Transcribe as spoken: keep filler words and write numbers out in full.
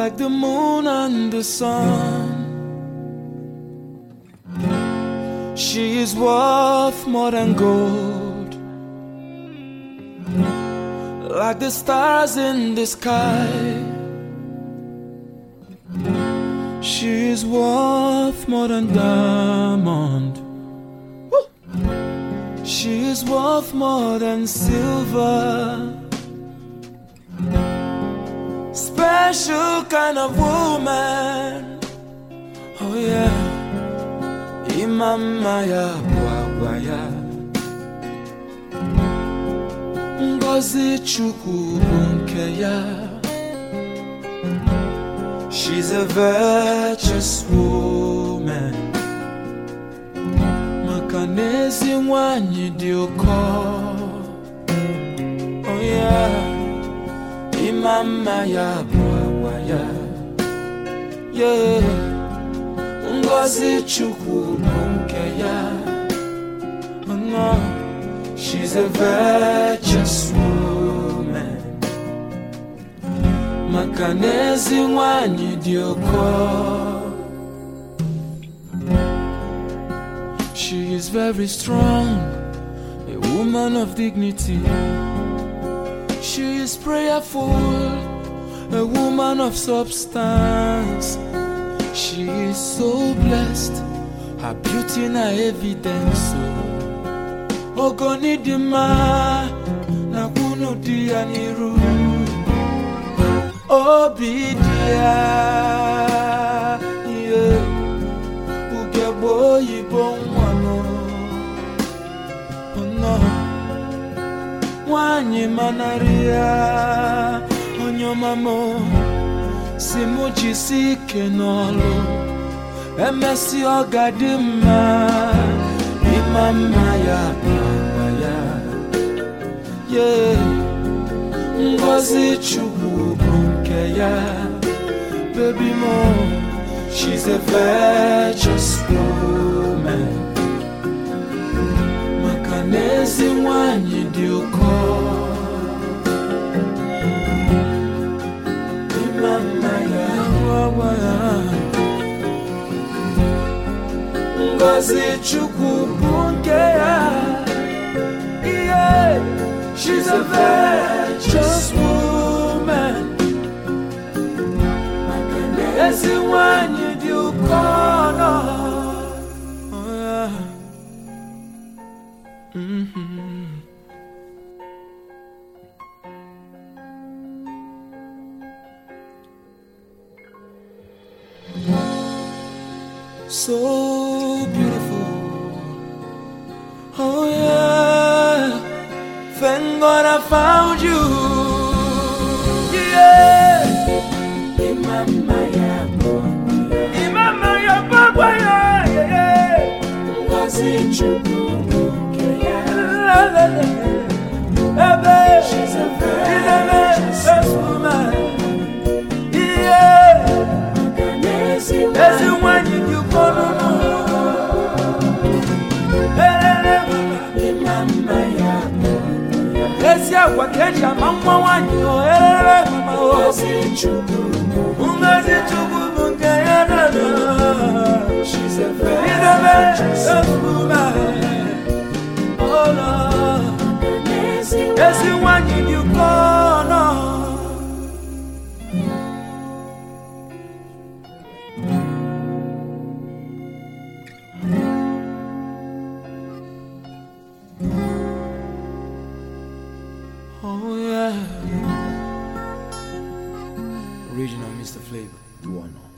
like the moon and the sun. She is worth more than gold, like the stars in the sky. She is worth more than diamond. Woo! She is worth more than silver. Special kind of woman. Oh yeah. Imama ya bwagwa ya Ngozi Chukwu nke ya. She's a virtuous woman. Makanezi nwanyi dị ụkọ. Oh yeah. Imama ya bwagwa ya. Yeah. Ngozi Chukwu nke ya. Oh no. She's a virtuous woman. Makanezi nwanyi dị ụkọ. She is very strong, a woman of dignity. She is prayerful, a woman of substance. She is so blessed, her beauty na evidence. Ogoni dima na kunu dia niru. Obidia, yeah, Ugebo yibon wano. Oh no, wanyi manaria, onyo mamo, simuji sike nolo, emesi ogadima, imama ya baya, yeah, Ngozi Chukwu nke ya. Baby mo, she's a virtuous woman. Makanezi nwanyi dị ụkọ. Imama ya bwagwa ya Ngozi Chukwu nke ya. Yeah, she's a virtuous woman. Makanezi nwanyi dị ụkọ. Oh yeah. Mm-hmm. So beautiful. Oh yeah. Thank God I found you. Yeah. Imama ya bwagwa. Imama ya bwagwa ya. Yeah. Ngozi Chukwu nke ya. La la la. She's a virtuous woman. Yeah. Makanezi nwanyi dị ụkọ. Imama ya bwagwa. Esi akwa keja mama wanyi o. Ngozi Chukwu. Ngozi Chukwu nke ya na na. She's a virtuous woman. Oh no. Esi nwanyi dị ụkọ no. Oh yeah. Original Mister Flavor. You wanna know.